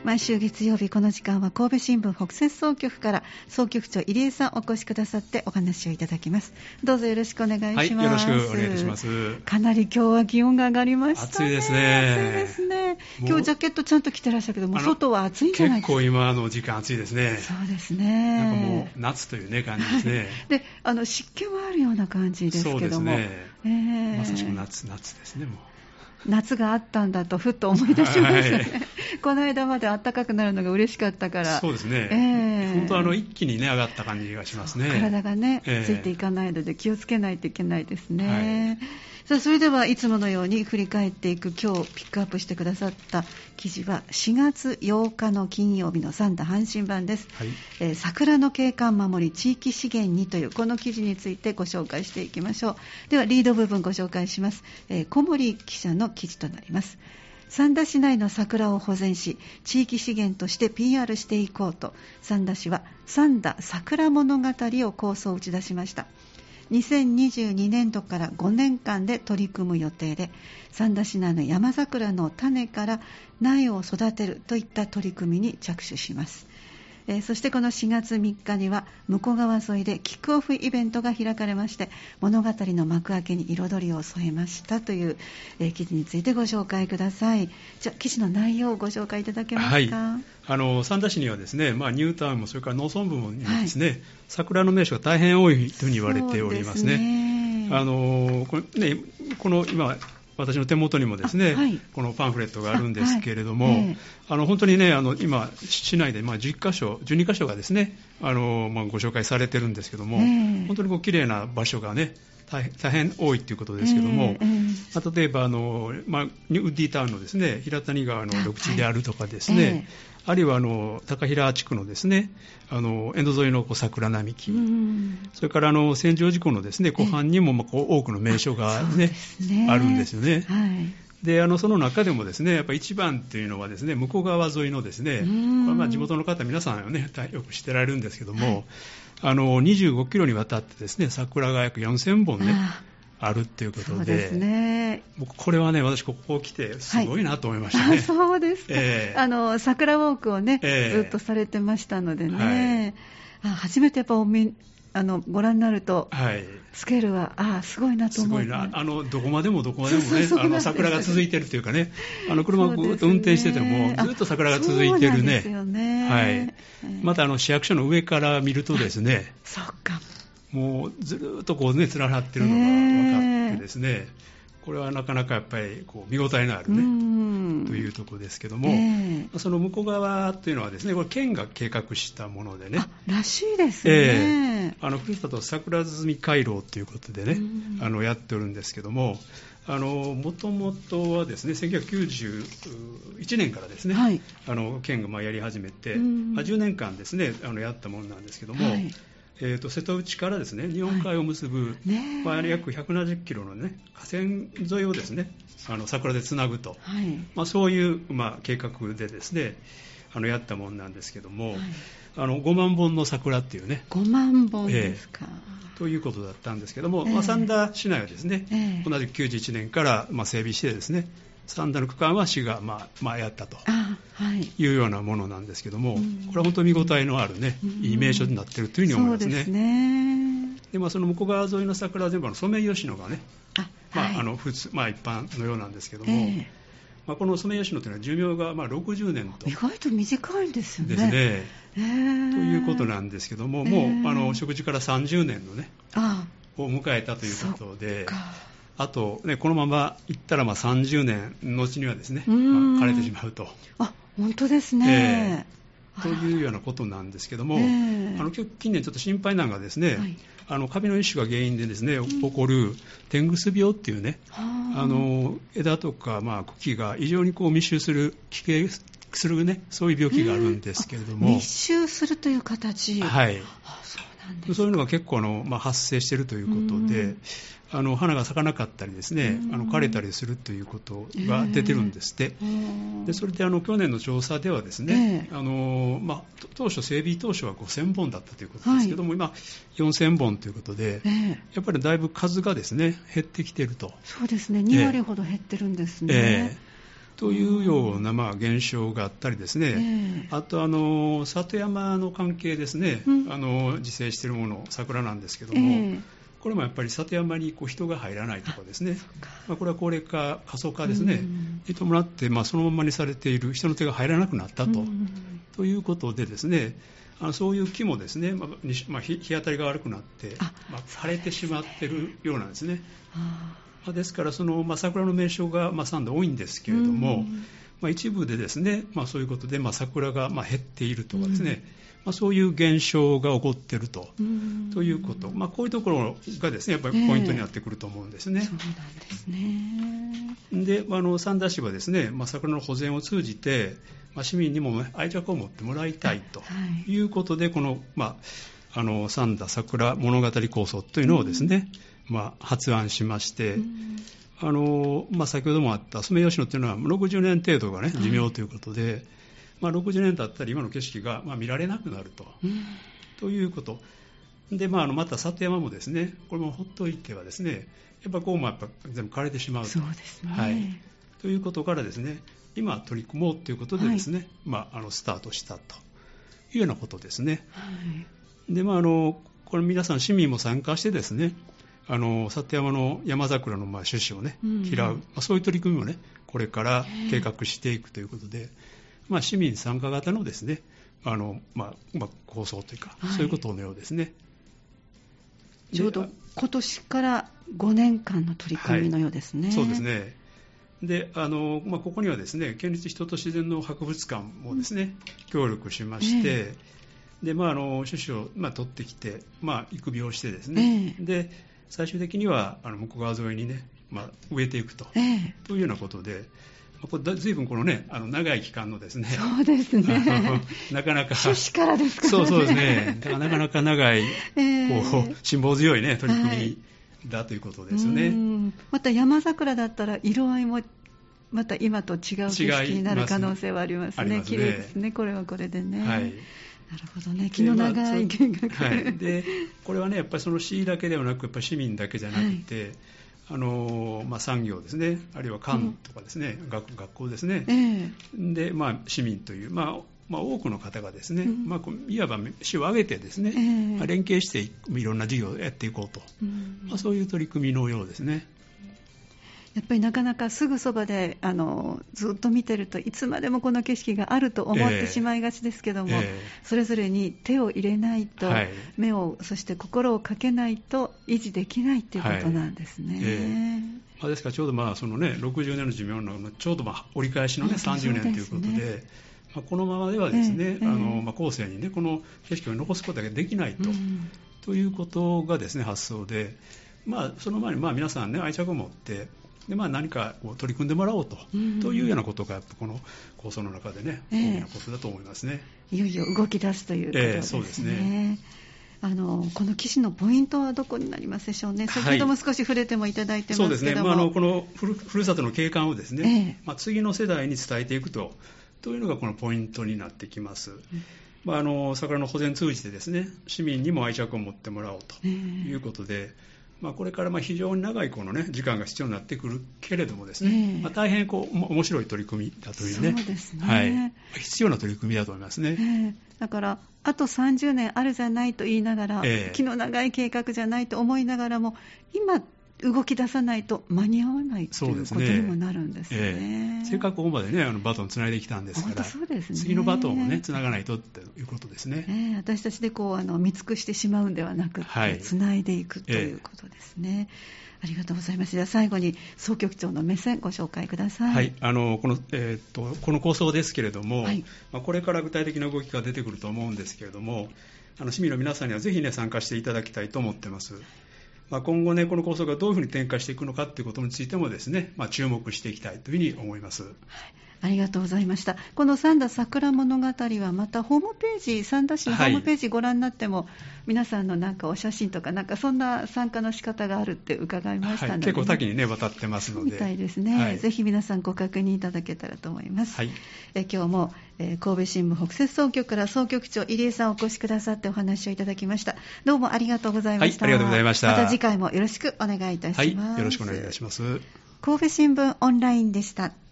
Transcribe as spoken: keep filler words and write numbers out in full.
毎週月曜日この時間は神戸新聞北摂総局から総局長入江さんお越しくださってお話をいただきます。どうぞよろしくお願いします。はい、 よろしくお願いいたします。 かなり今日は気温が上がりましたね。 暑いですね。 暑いですね。今日ジャケットちゃんと着てらっしゃるけども外は暑いんじゃないですか。 結構今の時間暑いですね。 そうですね。 なんかもう夏という、ね、感じですね。 で、あの湿気はあるような感じですけども。そうですね。 えー、まさしく夏夏ですね。もう夏があったんだとふっと思い出しましたね、はい、この間まで暖かくなるのが嬉しかったから。 そうですね、えー、本当あの一気に、ね、上がった感じがしますね。 体がね、えー、ついていかないので気をつけないといけないですね、はい。さあそれではいつものように振り返っていく今日ピックアップしてくださった記事はしがつようかの金曜日の三田阪神版です、はい。えー、桜の景観守り地域資源にというこの記事についてご紹介していきましょう。ではリード部分ご紹介します、えー、小森記者の記事となります。三田市内の桜を保全し地域資源として ピーアール していこうと三田市は三田桜物語を構想を打ち出しました。にせんにじゅうにねんどからごねんかんで取り組む予定で三田市内の山桜の種から苗を育てるといった取り組みに着手します。えー、そしてこのしがつみっかには向こう側沿いでキックオフイベントが開かれまして物語の幕開けに彩りを添えましたという、えー、記事についてご紹介ください。じゃあ記事の内容をご紹介いただけますか。はい、 あの三田市にはですね、まあ、ニュータウンもそれから農村部にもですね、はい、桜の名所が大変多いというふうに言われておりますね。そうですね。あのこれね、この今私の手元にもですね、はい、このパンフレットがあるんですけれども、はい、えー、あの本当にね、あの今市内でまあじゅっかしょ、じゅうにかしょがですね、あのまあご紹介されてるんですけども、えー、本当にこう綺麗な場所がね大変、大変多いということですけども、えーえー、まあ、例えばあの、まあ、ウッディタウンのですね平谷川の緑地であるとかですね、はい、えー、あるいはあの高平地区のですねあの沿道沿いのこう桜並木、うん、それからあの千畳敷のですね湖畔にもまあこう多くの名所が、ね、ね、あるんですよね。はい、であのその中でもですねやっぱり一番というのはですね向こう側沿いのですね、これはまあ地元の方皆さんはねよく知ってられるんですけども、はい、あのにじゅうごキロにわたってですね桜が約よんせんぼんねあるということで、そうですね、僕これはね私ここ来てすごいなと思いましたね。はい、 そうですか、えー、あの桜ウォークをね、えー、ずっとされてましたのでね、はい、あ初めてやっぱおみあのご覧になると、はい、スケールはあすごいなと思う、ね、 すごいな、あのどこまでもどこまでもねあの桜が続いてるというかね、あの車をぐっと運転しててもずっと桜が続いてるね。そうなんですよね、はい、またあの市役所の上から見るとですね、 そうか、 もうずっとこうね連なってるのが分かってですね、えー、これはなかなかやっぱりこう見応えのあるねというところですけども、えー、その向こう側というのはですねこれ県が計画したものでね、 あらしいですね、 えー、あのふるさと桜摘回廊ということでねあのやっておるんですけども、あのもともとはですねせんきゅうひゃくきゅうじゅういちねんからですね、はい、あの県がまあやり始めて、まあ、じゅうねんかんですねあのやったものなんですけども、はい、えー、と瀬戸内からですね日本海を結ぶ、はいねまあ、約ひゃくななじゅっキロの、ね、河川沿いをですねあの桜でつなぐと、はいまあ、そういう、まあ、計画でですねあのやったものなんですけども、はい、あのごまんぼんの桜っていうねごまんぼんですか、 えー、ということだったんですけども、えーまあ、三田市内はですね、えー、同じくきゅうじゅういちねんから、まあ、整備してですね三田の区間は市が、まあまあ、やったというようなものなんですけども、はい、これは本当に見応えのあるね、うん、いい名所になっているというふうに思いますね。そうですね。で、まあ、その向こう側沿いの桜は全部のソメイヨシノがね、あ、まあはい、あの普通、まあ、一般のようなんですけども、えーまあ、このソメイヨシノというのは寿命がまあろくじゅうねんと、 意外と短いんですよね。 ですね、 えー、 ということなんですけども、もう、えー、あの植樹からさんじゅうねんのねあを迎えたということで、あと、ね、このままいったらまあさんじゅうねんのうちにはですね、まあ、枯れてしまうと。 あ、本当ですね、 えー、というようなことなんですけども、えー、あの近年ちょっと心配なのがですね、はい、あのカビの一種が原因でですね、うん、起こる天ぐす病っていうね、あの枝とかまあ茎が異常にこう密集する奇形するね、そういう病気があるんですけれども、 密集するという形、 はい、あ、そうなんです。そういうのが結構あの、まあ、発生しているということで、あの花が咲かなかったりですね、あの枯れたりするということが出てるんですって、えー、でそれであの去年の調査ではですね、えーあのまあ、当初整備当初はごせんぼんだったということですけども、はい、今よんせんぼんということで、えー、やっぱりだいぶ数がですね減ってきていると。 そうですね、にわりほど減ってるんですね、えーというような、まあ、現象があったりですね、えー、あとあの里山の関係ですね、うん、あの自生しているもの桜なんですけども、えー、これもやっぱり里山にこう人が入らないとかですね、まあ、これは高齢化過疎化ですね、うん、に伴って、まあ、そのままにされている人の手が入らなくなったと、うん、ということでですね、あのそういう木もですね、まあまあ、日当たりが悪くなって、まあ、枯れてしまっているようなんですね。ですからその、まあ、桜の名所が、まあ、三田多いんですけれども、まあ、一部でですね、まあ、そういうことで、まあ、桜が、まあ、減っているとかですね、まあ、そういう現象が起こっていると、ということ、まあ、こういうところがですねやっぱりポイントになってくると思うんですね。 えー、そうなんですね。 で、あの三田市はですね、まあ、桜の保全を通じて、まあ、市民にも、ね、愛着を持ってもらいたいということで、はい、この、まあ、あの三田桜物語構想というのをですね、まあ、発案しまして、あのまあ、先ほどもあったソメイヨシノというのはろくじゅうねん程度が、ね、寿命ということで、はい、まあ、ろくじゅうねん経ったら今の景色が、まあ、見られなくなると、うん、ということで、まあ、あのまた里山もですね、これもほっといてはですね、やっぱこうもやっぱ全部枯れてしまうと。 そうですね、 はい、ということからですね、今取り組もうということでですね、はい、まあ、あのスタートしたというようなことですね。はい、で、まあ、あのこれ皆さん市民も参加してですね、あの里山の山桜のまあ種子をね嫌う、うん、まあ、そういう取り組みをねこれから計画していくということで、まあ、市民参加型のですねあの、まあまあ、構想というか、はい、そういうことのようですね。 ちょうど今年からごねんかんの取り組みのようですね。 はい、そうですね。であの、まあ、ここにはですね県立人と自然の博物館もですね、うん、協力しまして、えーでまあ、あの種子を、まあ、取ってきて、まあ、育苗してですね、えー、で最終的にはあの向こう側沿いにね、まあ、植えていくと、えー、というようなことで、これ随分このねあの長い期間のですね、 そうですねなかなか種子からですからね、 そうそうですね、だからなかなか長い、えー、こう辛抱強いね取り組みだということですね。はい、 うんまた山桜だったら色合いもまた今と違う景色になる可能性はありますね。綺麗ですね、これはこれでね。はい、なるほどね、気の長い計画、 まあはい、でこれはねやっぱりその市だけではなくやっぱり市民だけじゃなくて、はい、あのまあ、産業ですね、あるいは官とかですね、うん、学, 学校ですね、えー、で、まあ、市民という、まあまあ、多くの方がですね、うんまあ、いわば市を挙げてですね、えーまあ、連携していろんな事業をやっていこうと、うんまあ、そういう取り組みのようですね。 やっぱりなかなかすぐそばであのずっと見てるといつまでもこの景色があると思ってしまいがちですけども、えーえー、それぞれに手を入れないと、はい、目をそして心をかけないと維持できないということなんですね。はいえーまあ、ですからちょうどまあその、ね、ろくじゅうねんの寿命のちょうどまあ折り返しの、ね、さんじゅうねんということで、ねまあ、このままではですね、えー、あのまあ、後世に、ね、この景色を残すことができないと、うん、ということがですね発想で、まあ、その前にまあ皆さん、ね、愛着を持ってでまあ、何かこう取り組んでもらおうと、うん、というようなことがやっぱこの構想の中でね、えー、大きなことだと思いますね。 いよいよ動き出すということですね。えー、そうですね。あのこの記事のポイントはどこになりますでしょうね。先ほども少し触れてもいただいてますけども、 はい、そうですね、まあ、あのこのふ る, ふるさとの景観をですね、えーまあ、次の世代に伝えていくとというのがこのポイントになってきます。うんまあ、あの桜の保全通じてですね市民にも愛着を持ってもらおうということで、えーまあ、これからまあ非常に長いこの、ね、時間が必要になってくるけれどもですね、えーまあ、大変こう面白い取り組みだというね、 そうですね、 はい、必要な取り組みだと思いますね。 えー、だからあとさんじゅうねんあるじゃないと言いながら、えー、気の長い計画じゃないと思いながらも今動き出さないと間に合わないということにもなるんですね。えー、せっかくここまで、ね、あのバトンをつないできたんですから、 そうですね、 次のバトンを、ね、つながないとということですね。 えー、私たちでこうあの見尽くしてしまうんではなくて、はい、つないでいくということですね。えー、ありがとうございます。じゃあ最後に総局長の目線ご紹介ください。 はい、あの この、えー、っとこの構想ですけれども、はいまあ、これから具体的な動きが出てくると思うんですけれども、あの市民の皆さんにはぜひ、ね、参加していただきたいと思っています。まあ、今後、ね、この構想がどういうふうに展開していくのかということについてもですね、まあ、注目していきたいというふうに思います。はい、 ありがとうございました。この三田桜物語はまたホームページ、三田市のホームページご覧になっても、はい、皆さんのなんかお写真とかなんかそんな参加の仕方があるって伺いましたので、ねはい、 結構多岐に、ね、渡ってますので、 みたいですね、はい、ぜひ皆さんご確認いただけたらと思います。はい、え今日も、えー、神戸新聞北摂総局から総局長入江さんお越しくださってお話をいただきました。どうもありがとうございました。 はい、ありがとうございました。 また次回もよろしくお願いいたします。 はい、よろしくお願いいたします。 神戸新聞オンラインでした。